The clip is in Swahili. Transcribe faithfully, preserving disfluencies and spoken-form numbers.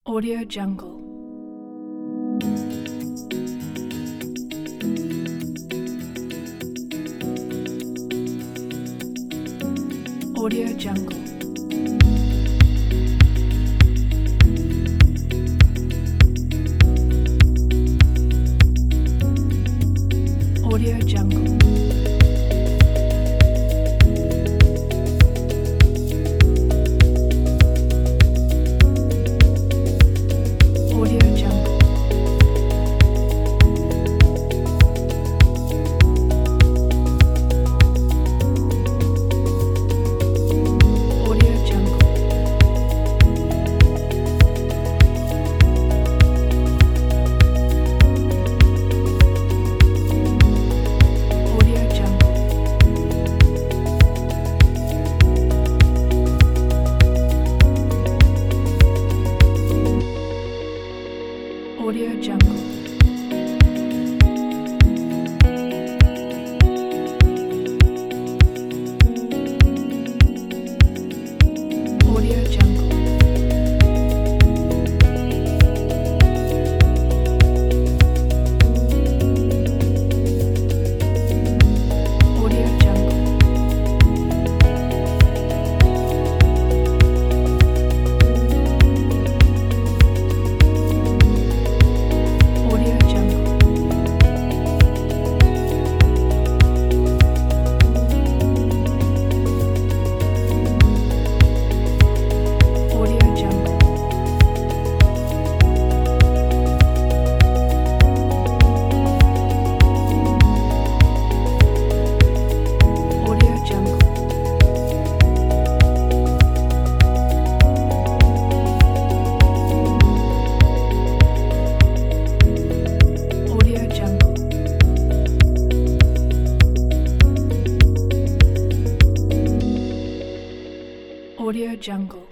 Audio Jungle. Audio Jungle. Audio Jungle. Audio Jungle. Audio Jungle. Audio Jungle. Audio Jungle. Audio Jungle. Audio Jungle. Audio Jungle. Audio Jungle. Audio Jungle. Audio Jungle. Audio Jungle.